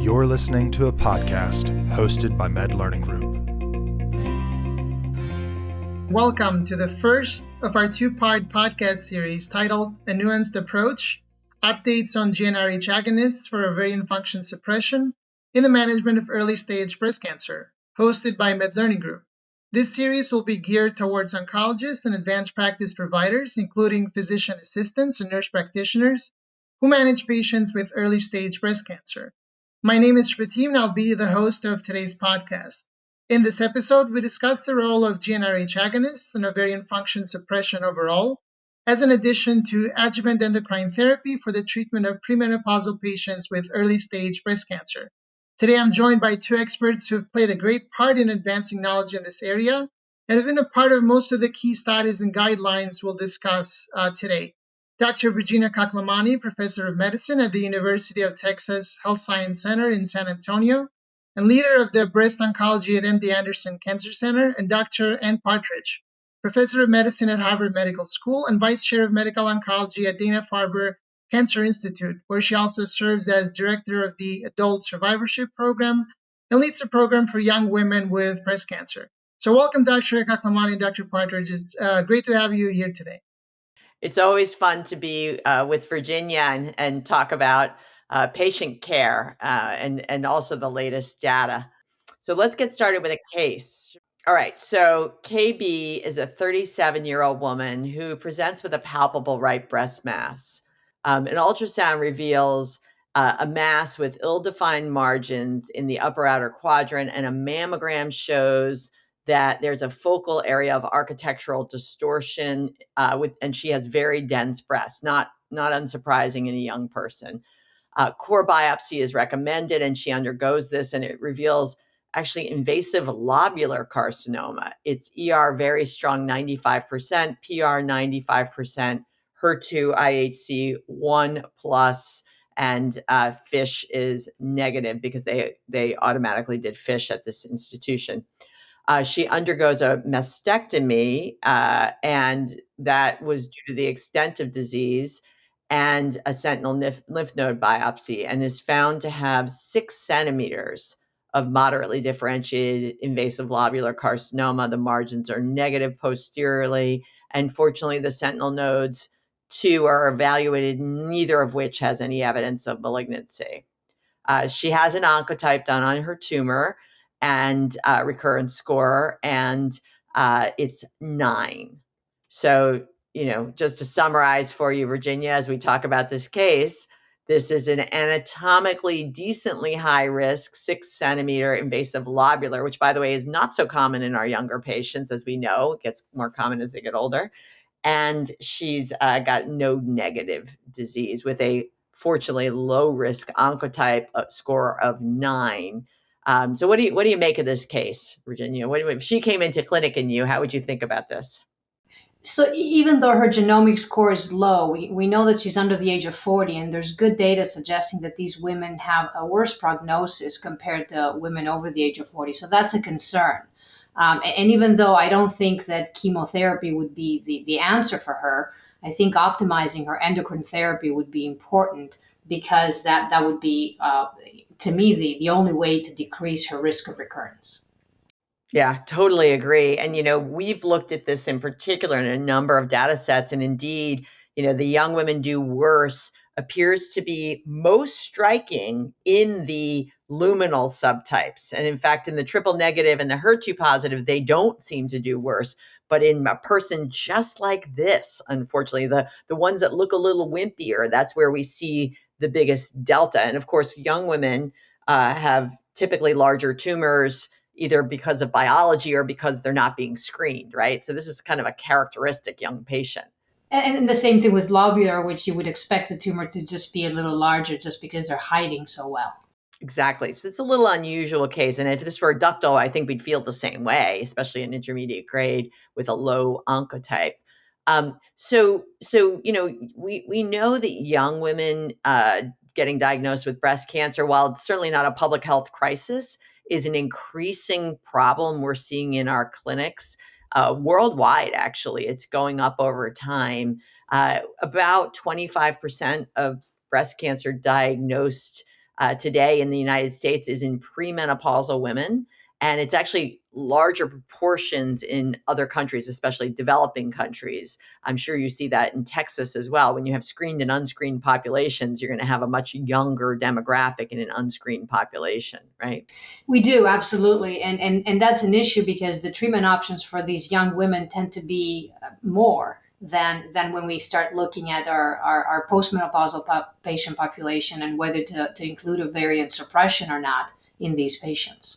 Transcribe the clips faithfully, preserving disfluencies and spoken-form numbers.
You're listening to a podcast hosted by Med Learning Group. Welcome to the first of our two-part podcast series titled A Nuanced Approach, Updates on G n R H Agonists for Ovarian Function Suppression in the Management of Early-Stage Breast Cancer, hosted by Med Learning Group. This series will be geared towards oncologists and advanced practice providers, including physician assistants and nurse practitioners who manage patients with early-stage breast cancer. My name is Shvatim, and I'll be the host of today's podcast. In this episode, we discuss the role of G n R H agonists in ovarian function suppression overall, as an addition to adjuvant endocrine therapy for the treatment of premenopausal patients with early-stage breast cancer. Today, I'm joined by two experts who have played a great part in advancing knowledge in this area and have been a part of most of the key studies and guidelines we'll discuss uh, today. Doctor Virginia Kaklamani, Professor of Medicine at the University of Texas Health Science Center in San Antonio, and leader of the breast oncology at M D Anderson Cancer Center, and Doctor Ann Partridge, Professor of Medicine at Harvard Medical School and Vice Chair of Medical Oncology at Dana-Farber Cancer Institute, where she also serves as Director of the Adult Survivorship Program and leads a program for young women with breast cancer. So welcome, Doctor Kaklamani and Doctor Partridge. It's uh, great to have you here today. It's always fun to be uh, with Virginia and, and talk about uh, patient care uh, and, and also the latest data. So let's get started with a case. All right, so K B is a thirty-seven-year-old woman who presents with a palpable right breast mass. Um, an ultrasound reveals uh, a mass with ill-defined margins in the upper outer quadrant, and a mammogram shows that there's a focal area of architectural distortion, uh, with, and she has very dense breasts, not, not unsurprising in a young person. Uh, core biopsy is recommended, and she undergoes this, and it reveals actually invasive lobular carcinoma. It's E R very strong, ninety-five percent, P R ninety-five percent, H E R two I H C one plus, and uh, FISH is negative because they, they automatically did FISH at this institution. Uh, she undergoes a mastectomy, uh, and that was due to the extent of disease, and a sentinel lymph, lymph node biopsy, and is found to have six centimeters of moderately differentiated invasive lobular carcinoma. The margins are negative posteriorly, and fortunately, the sentinel nodes, two are evaluated, neither of which has any evidence of malignancy. Uh, she has an oncotype done on her tumor and uh, recurrence score, and uh, it's nine. So, you know, just to summarize for you, Virginia, as we talk about this case, this is an anatomically decently high risk six centimeter invasive lobular, which, by the way, is not so common in our younger patients, as we know. It gets more common as they get older. And she's uh, got node negative disease with a fortunately low risk oncotype uh, score of nine. Um, so what do you what do you make of this case, Virginia? What, if she came into clinic in you, how would you think about this? So even though her genomic score is low, we, we know that she's under the age of forty, and there's good data suggesting that these women have a worse prognosis compared to women over the age of forty. So that's a concern. Um, and, and even though I don't think that chemotherapy would be the, the answer for her, I think optimizing her endocrine therapy would be important, because that, that would be, uh, to me, the, the only way to decrease her risk of recurrence. Yeah, totally agree. And, you know, we've looked at this in particular in a number of data sets. And indeed, you know, the young women do worse appears to be most striking in the luminal subtypes. And in fact, in the triple negative and the H E R two positive, they don't seem to do worse. But in a person just like this, unfortunately, the, the ones that look a little wimpier, that's where we see the biggest delta. And of course, young women uh, have typically larger tumors, either because of biology or because they're not being screened, right? So this is kind of a characteristic young patient. And the same thing with lobular, which you would expect the tumor to just be a little larger just because they're hiding so well. Exactly. So it's a little unusual case. And if this were ductal, I think we'd feel the same way, especially an intermediate grade with a low oncotype. Um, so, so you know, we, we know that young women uh, getting diagnosed with breast cancer, while certainly not a public health crisis, is an increasing problem we're seeing in our clinics uh, worldwide. Actually, it's going up over time. Uh, about twenty-five percent of breast cancer diagnosed uh, today in the United States is in premenopausal women. And it's actually larger proportions in other countries, especially developing countries. I'm sure you see that in Texas as well. When you have screened and unscreened populations, you're going to have a much younger demographic in an unscreened population, right? We do, absolutely. And, and, and that's an issue because the treatment options for these young women tend to be more than, than when we start looking at our, our, our postmenopausal pop- patient population and whether to, to include ovarian suppression or not in these patients.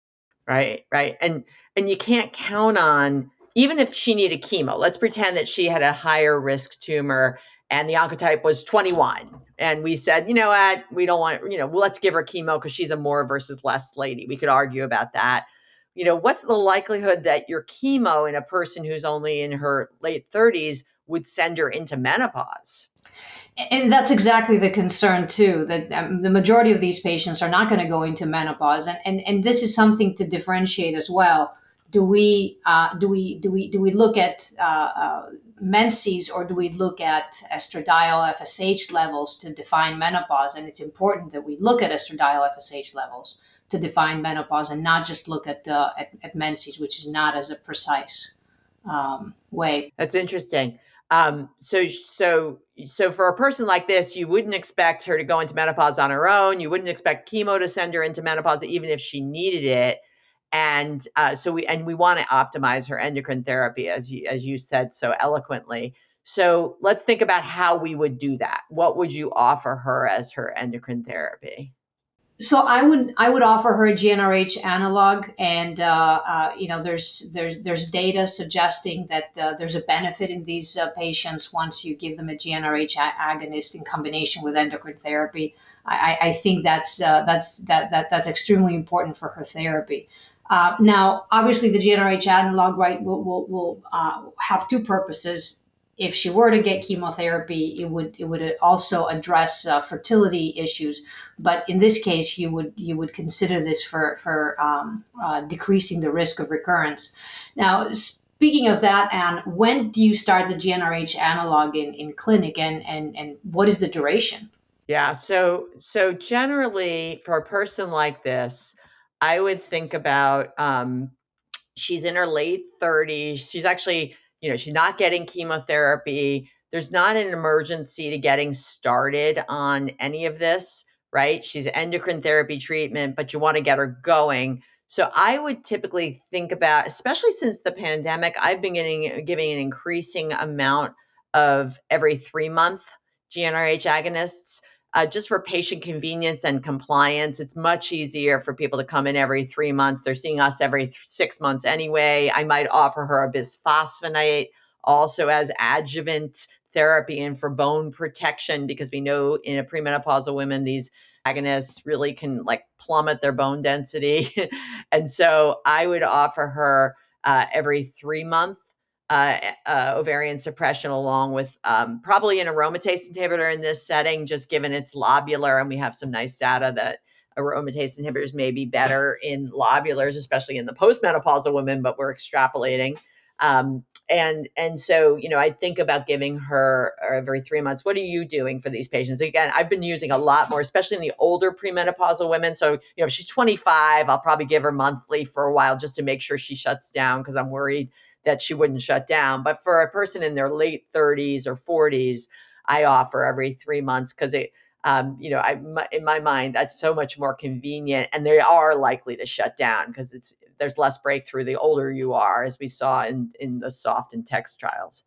Right, right. And and you can't count on, even if she needed chemo, let's pretend that she had a higher risk tumor and the oncotype was twenty-one. And we said, you know what, we don't want, you know, well, let's give her chemo because she's a more versus less lady. We could argue about that. You know, what's the likelihood that your chemo in a person who's only in her late thirties would send her into menopause? And that's exactly the concern too, that um, the majority of these patients are not going to go into menopause. And, and, and this is something to differentiate as well. Do we, uh, do we, do we, do we look at uh, uh, menses or do we look at estradiol F S H levels to define menopause? And it's important that we look at estradiol F S H levels to define menopause and not just look at, uh, at, at menses, which is not as a precise um, way. That's interesting. Um, so, so, so for a person like this, you wouldn't expect her to go into menopause on her own. You wouldn't expect chemo to send her into menopause, even if she needed it. And uh, so we, and we want to optimize her endocrine therapy, as you, as you said so eloquently. So let's think about how we would do that. What would you offer her as her endocrine therapy? So I would I would offer her a G n R H analog, and uh, uh, you know there's there's there's data suggesting that uh, there's a benefit in these uh, patients once you give them a G n R H a- agonist in combination with endocrine therapy. I, I think that's uh, that's that that that's extremely important for her therapy. Uh, now, obviously, the G n R H analog, right, will will, will uh, have two purposes. If she were to get chemotherapy, it would it would also address uh, fertility issues. But in this case, you would you would consider this for for um, uh, decreasing the risk of recurrence. Now, speaking of that, Anne, when do you start the G n R H analog in, in clinic, and, and and what is the duration? Yeah, so so generally for a person like this, I would think about um, she's in her late thirties. She's actually, you know, she's not getting chemotherapy. There's not an emergency to getting started on any of this, right? She's endocrine therapy treatment, but you want to get her going. So I would typically think about, especially since the pandemic, I've been getting giving an increasing amount of every three month G n R H agonists. Uh, just for patient convenience and compliance, it's much easier for people to come in every three months. They're seeing us every th- six months anyway. I might offer her a bisphosphonate also as adjuvant therapy and for bone protection, because we know in a premenopausal women, these agonists really can like plummet their bone density. And so I would offer her uh, every three month Uh, uh, ovarian suppression, along with um, probably an aromatase inhibitor in this setting, just given it's lobular. And we have some nice data that aromatase inhibitors may be better in lobulars, especially in the postmenopausal women, but we're extrapolating. Um, and and so, you know, I think about giving her every three months. What are you doing for these patients? Again, I've been using a lot more, especially in the older premenopausal women. So, you know, if she's twenty-five, I'll probably give her monthly for a while just to make sure she shuts down, because I'm worried that she wouldn't shut down. But for a person in their late thirties or forties, I offer every three months because it, um, you know, I, my, in my mind, that's so much more convenient, and they are likely to shut down because it's there's less breakthrough the older you are, as we saw in in the SOFT and TEXT trials.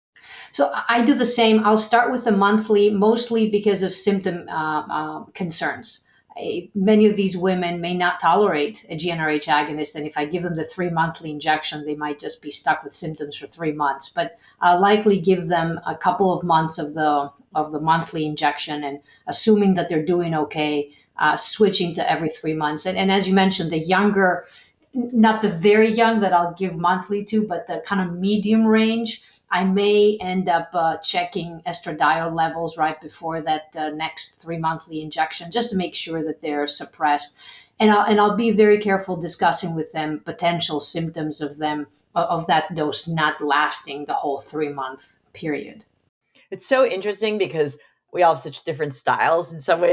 So I do the same. I'll start with the monthly, mostly because of symptom uh, uh, concerns. I, many of these women may not tolerate a G n R H agonist, and if I give them the three monthly injection, they might just be stuck with symptoms for three months. But I'll likely give them a couple of months of the of the monthly injection, and assuming that they're doing okay, uh, switching to every three months. And, and as you mentioned, the younger, not the very young that I'll give monthly to, but the kind of medium range, I may end up uh, checking estradiol levels right before that uh, next three monthly injection, just to make sure that they're suppressed. And I'll, and I'll be very careful discussing with them potential symptoms of them of that dose not lasting the whole three month period. It's so interesting because we all have such different styles in some ways.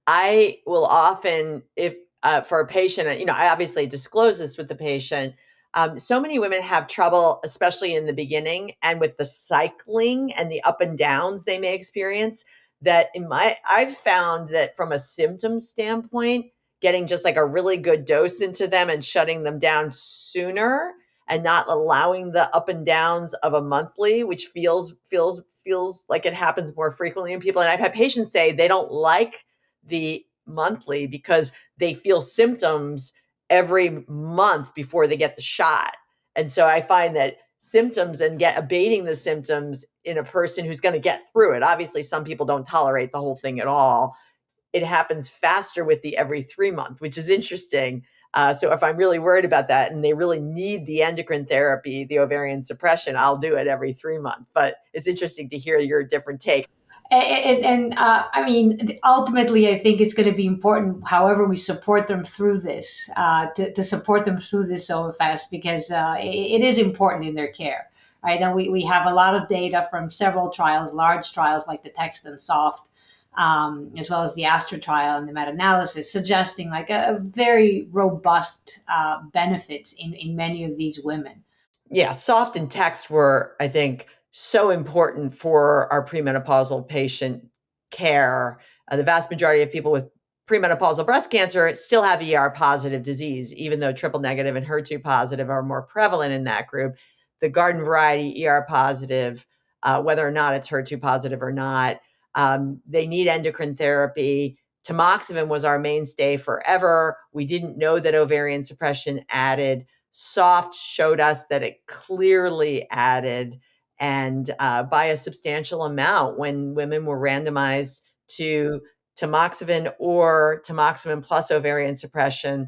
I will often, if uh, for a patient, you know, I obviously disclose this with the patient. Um, so many women have trouble, especially in the beginning and with the cycling and the up and downs they may experience, that in my, I've found that from a symptom standpoint, getting just like a really good dose into them and shutting them down sooner and not allowing the up and downs of a monthly, which feels, feels, feels like it happens more frequently in people. And I've had patients say they don't like the monthly because they feel symptoms every month before they get the shot. And so I find that symptoms and get abating the symptoms in a person who's going to get through it. Obviously, some people don't tolerate the whole thing at all. It happens faster with the every three month, which is interesting. Uh, so if I'm really worried about that and they really need the endocrine therapy, the ovarian suppression, I'll do it every three months. But it's interesting to hear your different take. And, and uh, I mean, ultimately, I think it's going to be important, however we support them through this, uh, to, to support them through this O F S, because uh, it, it is important in their care, right? And we, we have a lot of data from several trials, large trials like the TEXT and SOFT, um, as well as the ASTRA trial and the meta-analysis, suggesting like a, a very robust uh, benefit in, in many of these women. Yeah, SOFT and TEXT were, I think, so important for our premenopausal patient care. Uh, the vast majority of people with premenopausal breast cancer still have E R positive disease, even though triple negative and H E R two positive are more prevalent in that group. The garden variety E R positive, uh, whether or not it's H E R two positive or not, um, they need endocrine therapy. Tamoxifen was our mainstay forever. We didn't know that ovarian suppression added. SOFT showed us that it clearly added, and uh, by a substantial amount when women were randomized to tamoxifen or tamoxifen plus ovarian suppression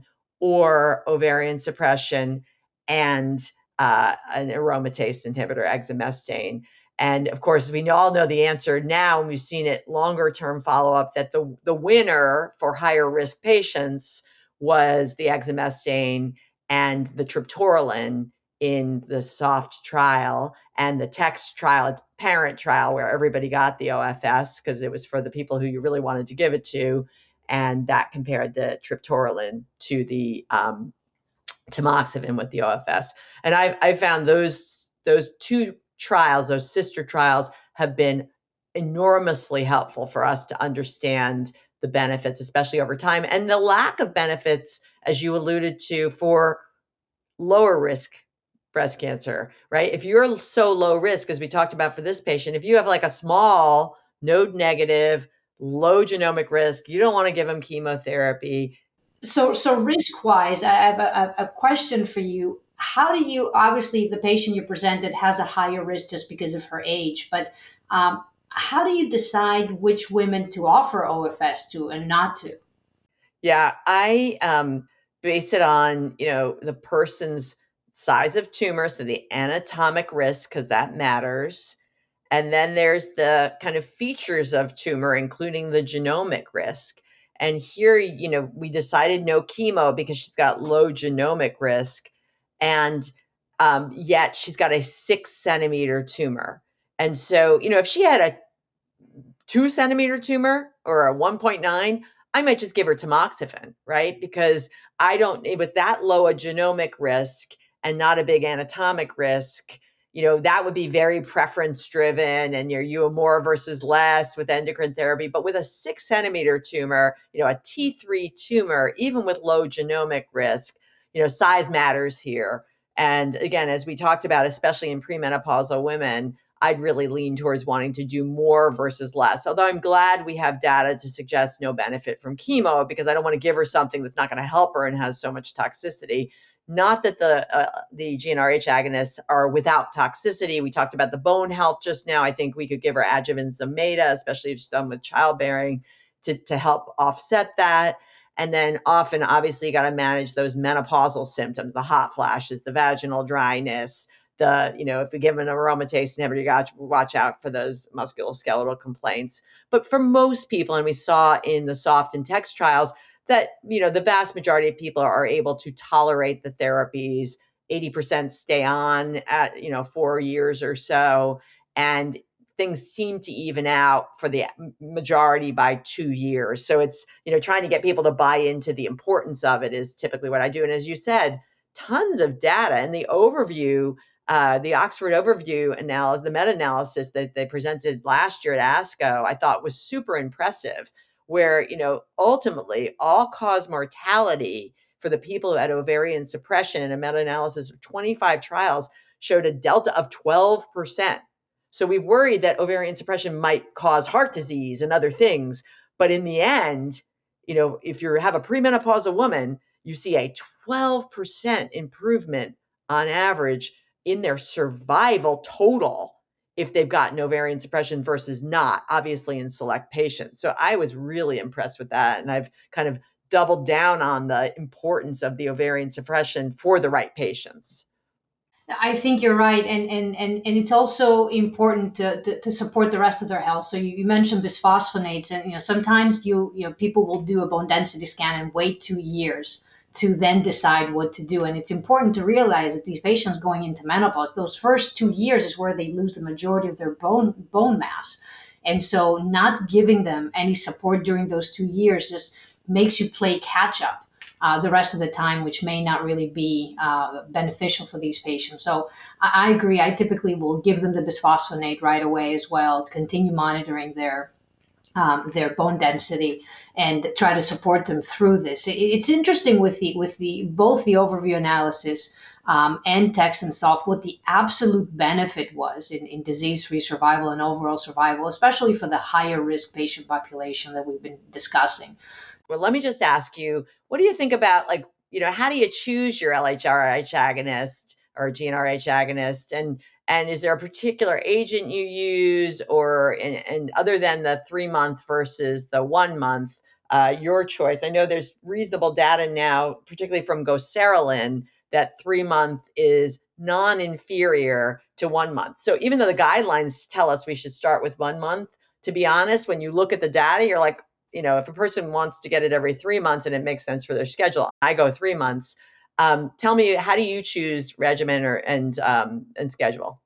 or ovarian suppression and uh, an aromatase inhibitor, exemestane. And of course, we all know the answer now, and we've seen it longer term follow-up, that the, the winner for higher risk patients was the exemestane and the triptorelin in the SOFT trial, and the TEXT trial, its parent trial, where everybody got the O F S because it was for the people who you really wanted to give it to. And that compared the triptorelin to the um, tamoxifen with the O F S. And I, I found those, those two trials, those sister trials, have been enormously helpful for us to understand the benefits, especially over time, and the lack of benefits, as you alluded to, for lower risk breast cancer, right? If you're so low risk, as we talked about for this patient, if you have like a small node negative, low genomic risk, you don't want to give them chemotherapy. So, so risk-wise, I have a, a question for you. How do you, obviously the patient you presented has a higher risk just because of her age, but um, how do you decide which women to offer O F S to and not to? Yeah, I um, base it on, you know, the person's size of tumor, so the anatomic risk, because that matters. And then there's the kind of features of tumor, including the genomic risk. And here, you know, we decided no chemo because she's got low genomic risk. And um, yet she's got a six centimeter tumor. And so, you know, if she had a two centimeter tumor or a one point nine, I might just give her tamoxifen, right? Because I don't, with that low a genomic risk and not a big anatomic risk, you know, that would be very preference driven, and you're you more versus less with endocrine therapy. But with a six centimeter tumor, you know, a T three tumor, even with low genomic risk, you know, size matters here. And again, as we talked about, especially in premenopausal women, I'd really lean towards wanting to do more versus less. Although I'm glad we have data to suggest no benefit from chemo, because I don't want to give her something that's not going to help her and has so much toxicity. Not that the uh, the G n R H agonists are without toxicity. We talked about the bone health just now. I think we could give her adjuvant Zometa, especially if she's done with childbearing, to, to help offset that. And then often, obviously, you got to manage those menopausal symptoms, the hot flashes, the vaginal dryness, the, you know, if we give an aromatase inhibitor, you got to watch out for those musculoskeletal complaints. But for most people, and we saw in the SOFT and TEXT trials, that, you know, the vast majority of people are able to tolerate the therapies. eighty percent stay on at, you know, four years or so. And things seem to even out for the majority by two years. So it's, you know, trying to get people to buy into the importance of it is typically what I do. And as you said, tons of data and the overview, uh, the Oxford overview analysis, the meta-analysis that they presented last year at ASCO, I thought was super impressive, where, you know, ultimately all-cause mortality for the people who had ovarian suppression in a meta-analysis of twenty-five trials showed a delta of twelve percent. So we worried that ovarian suppression might cause heart disease and other things. But in the end, you know, if you have a premenopausal woman, you see a twelve percent improvement on average in their survival total if they've gotten ovarian suppression versus not, obviously in select patients. So I was really impressed with that. And I've kind of doubled down on the importance of the ovarian suppression for the right patients. I think you're right, and and and, and it's also important to, to, to support the rest of their health. So you, you mentioned bisphosphonates, and you know sometimes you you know people will do a bone density scan and wait two years to then decide what to do. And it's important to realize that these patients going into menopause, those first two years is where they lose the majority of their bone bone mass, and so not giving them any support during those two years just makes you play catch up uh, the rest of the time, which may not really be uh, beneficial for these patients. So I, I agree. I typically will give them the bisphosphonate right away as well, to continue monitoring their um, their bone density and try to support them through this. It, it's interesting with the with the both the overview analysis um, and TEX and SOLVE what the absolute benefit was in, in disease-free survival and overall survival, especially for the higher risk patient population that we've been discussing. Well, let me just ask you, what do you think about, like, you know, how do you choose your L H R H agonist or G N R H agonist? And and is there a particular agent you use, or and, and other than the three month versus the one month, uh, your choice? I know there's reasonable data now, particularly from goserelin, that three month is non-inferior to one month. So even though the guidelines tell us we should start with one month, to be honest, when you look at the data, you're like, you know, if a person wants to get it every three months and it makes sense for their schedule, I go three months. Um, tell me, how do you choose regimen or and um, and schedule?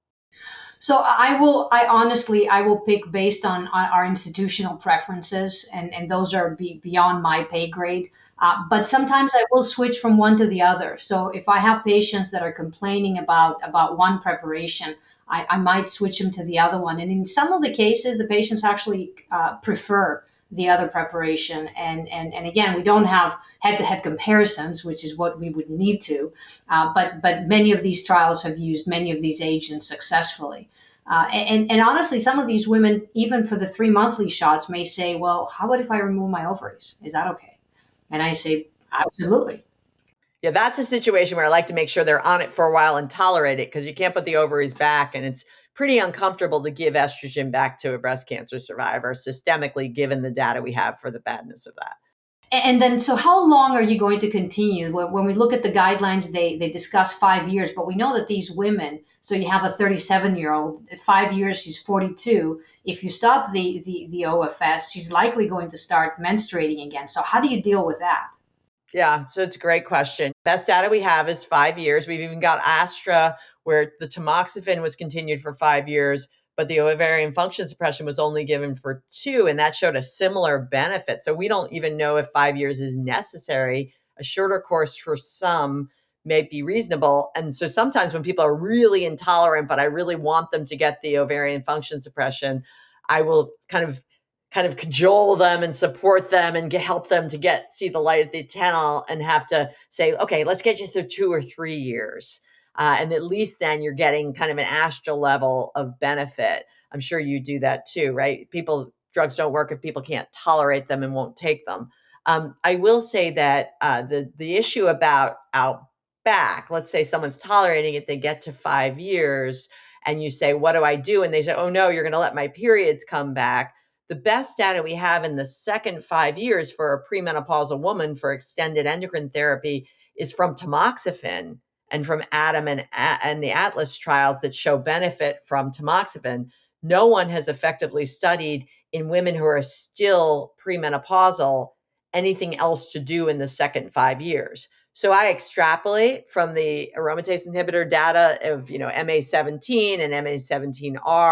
So I will, I honestly, I will pick based on, on our institutional preferences, and, and those are be, beyond my pay grade. Uh, but sometimes I will switch from one to the other. So if I have patients that are complaining about, about one preparation, I, I might switch them to the other one. And in some of the cases, the patients actually uh, prefer the other preparation. And, and, and again, we don't have head-to-head comparisons, which is what we would need to. Uh, but, but many of these trials have used many of these agents successfully. Uh, and, and honestly, some of these women, even for the three monthly shots, may say, well, how about if I remove my ovaries? Is that okay? And I say, absolutely. Yeah, that's a situation where I like to make sure they're on it for a while and tolerate it, because you can't put the ovaries back, and it's pretty uncomfortable to give estrogen back to a breast cancer survivor systemically, given the data we have for the badness of that. And then, so how long are you going to continue? When we look at the guidelines, they, they discuss five years, but we know that these women, so you have a thirty-seven year old, at five years, she's forty-two. If you stop the, the, the O F S, she's likely going to start menstruating again. So how do you deal with that? Yeah, so it's a great question. Best data we have is five years. We've even got Astra, where the tamoxifen was continued for five years, but the ovarian function suppression was only given for two, and that showed a similar benefit. So we don't even know if five years is necessary. A shorter course for some may be reasonable. And so sometimes when people are really intolerant, but I really want them to get the ovarian function suppression, I will kind of kind of cajole them and support them and get, help them to get see the light at the tunnel, and have to say, okay, let's get you through two or three years. Uh, and at least then you're getting kind of an Astra level of benefit. I'm sure you do that too, right? People, drugs don't work if people can't tolerate them and won't take them. Um, I will say that uh, the, the issue about out back, let's say someone's tolerating it, they get to five years and you say, what do I do? And they say, oh no, you're going to let my periods come back. The best data we have in the second five years for a premenopausal woman for extended endocrine therapy is from tamoxifen and from ATOM and, and the ATLAS trials that show benefit from tamoxifen. No one has effectively studied in women who are still premenopausal anything else to do in the second five years. So I extrapolate from the aromatase inhibitor data of, you know, M A seventeen and M A seventeen R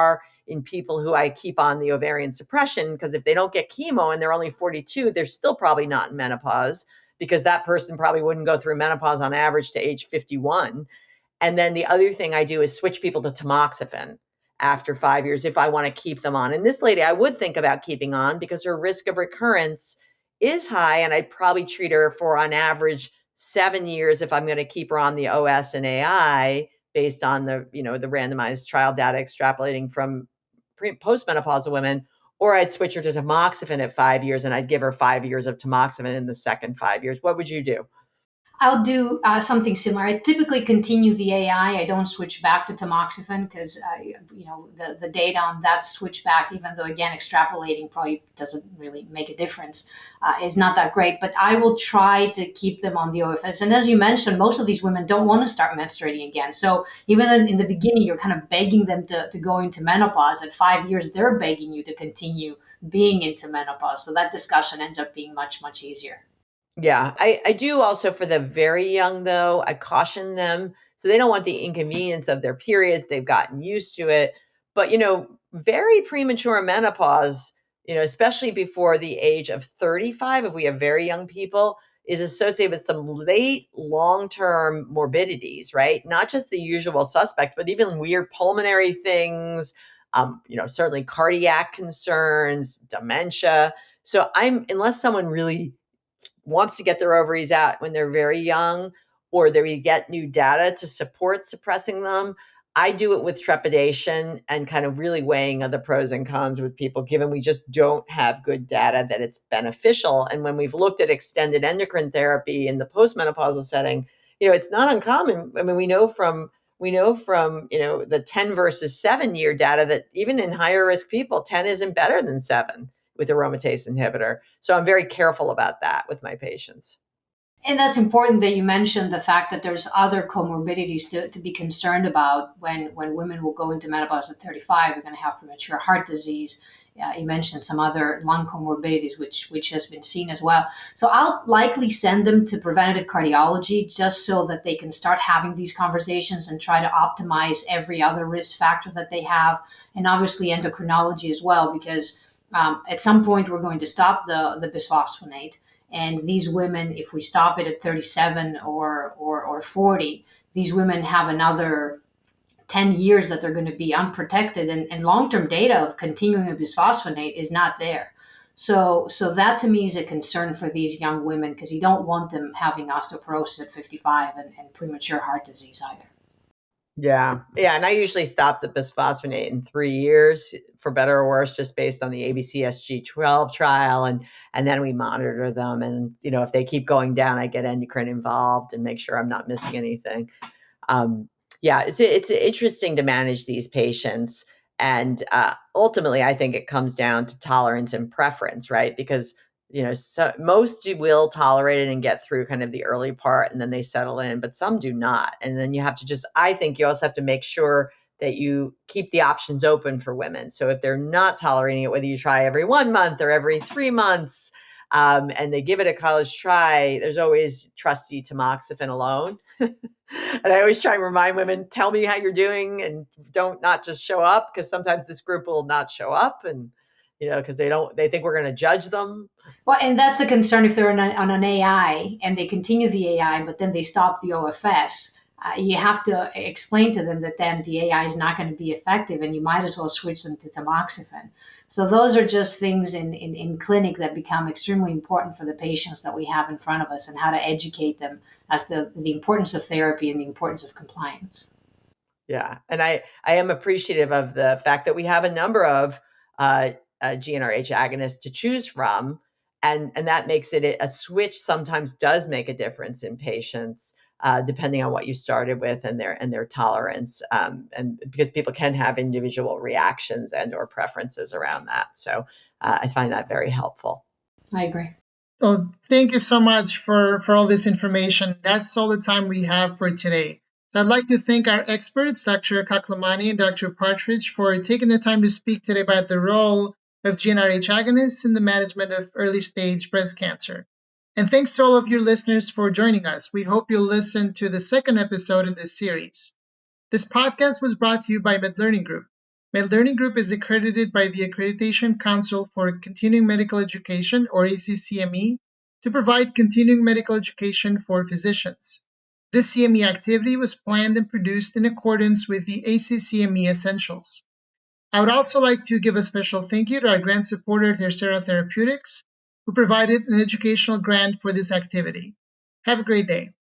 in people who I keep on the ovarian suppression, because if they don't get chemo and they're only forty-two, they're still probably not in menopause, because that person probably wouldn't go through menopause on average to age fifty-one. And then the other thing I do is switch people to tamoxifen after five years if I want to keep them on. And this lady, I would think about keeping on because her risk of recurrence is high. And I'd probably treat her for on average seven years if I'm going to keep her on the O S and A I based on the, you know, the randomized trial data extrapolating from pre- postmenopausal women. Or I'd switch her to tamoxifen at five years and I'd give her five years of tamoxifen in the second five years. What would you do? I'll do uh, something similar. I typically continue the A I. I don't switch back to tamoxifen because, uh, you know, the, the data on that switch back, even though, again, extrapolating probably doesn't really make a difference, uh, is not that great. But I will try to keep them on the O F S. And as you mentioned, most of these women don't want to start menstruating again. So even in, in the beginning, you're kind of begging them to, to go into menopause. At five years, they're begging you to continue being into menopause. So that discussion ends up being much, much easier. Yeah, I, I do also for the very young, though, I caution them. So they don't want the inconvenience of their periods. They've gotten used to it. But, you know, very premature menopause, you know, especially before the age of thirty-five, if we have very young people, is associated with some late long-term morbidities, right? Not just the usual suspects, but even weird pulmonary things, um, you know, certainly cardiac concerns, dementia. So I'm, unless someone really wants to get their ovaries out when they're very young, or they get new data to support suppressing them, I do it with trepidation and kind of really weighing the pros and cons with people, given we just don't have good data that it's beneficial. And when we've looked at extended endocrine therapy in the postmenopausal setting, you know, it's not uncommon. I mean, we know from we know from, you know, the ten versus seven year data that even in higher risk people, ten isn't better than seven with aromatase inhibitor. So I'm very careful about that with my patients. And that's important that you mentioned the fact that there's other comorbidities to, to be concerned about when, when women will go into menopause at thirty-five. They're going to have premature heart disease. Uh, you mentioned some other lung comorbidities, which which has been seen as well. So I'll likely send them to preventative cardiology just so that they can start having these conversations and try to optimize every other risk factor that they have. And obviously endocrinology as well, because um, at some point we're going to stop the, the bisphosphonate. And these women, if we stop it at thirty-seven or, or, or forty, these women have another ten years that they're going to be unprotected. And, and long-term data of continuing a bisphosphonate is not there. So, so that to me is a concern for these young women, because you don't want them having osteoporosis at fifty-five and, and premature heart disease either. Yeah. Yeah. And I usually stop the bisphosphonate in three years for better or worse, just based on the A B C S G twelve trial. And, and then we monitor them. And, you know, if they keep going down, I get endocrine involved and make sure I'm not missing anything. Um, yeah, it's, it's interesting to manage these patients. And uh, ultimately, I think it comes down to tolerance and preference, right? Because you know, so most will tolerate it and get through kind of the early part and then they settle in, but some do not. And then you have to just, I think you also have to make sure that you keep the options open for women. So if they're not tolerating it, whether you try every one month or every three months, um, and they give it a college try, there's always trusty tamoxifen alone. And I always try and remind women, tell me how you're doing and don't not just show up, because sometimes this group will not show up and, you know, because they don't, they think we're going to judge them. Well, and that's the concern if they're on, a, on an A I and they continue the A I, but then they stop the O F S. Uh, you have to explain to them that then the A I is not going to be effective and you might as well switch them to tamoxifen. So those are just things in, in, in clinic that become extremely important for the patients that we have in front of us, and how to educate them as to the importance of therapy and the importance of compliance. Yeah. And I, I am appreciative of the fact that we have a number of uh, uh, G n R H agonists to choose from. And, and that makes it a switch sometimes does make a difference in patients, uh, depending on what you started with and their and their tolerance. Um, and because people can have individual reactions and or preferences around that. So uh, I find that very helpful. I agree. Oh, thank you so much for, for all this information. That's all the time we have for today. So I'd like to thank our experts, Doctor Kaklamani and Doctor Partridge, for taking the time to speak today about the role of G n R H agonists in the management of early-stage breast cancer. And thanks to all of your listeners for joining us. We hope you'll listen to the second episode in this series. This podcast was brought to you by MedLearning Group. MedLearning Group is accredited by the Accreditation Council for Continuing Medical Education, or A C C M E, to provide continuing medical education for physicians. This C M E activity was planned and produced in accordance with the A C C M E Essentials. I would also like to give a special thank you to our grant supporter, Tercera Therapeutics, who provided an educational grant for this activity. Have a great day.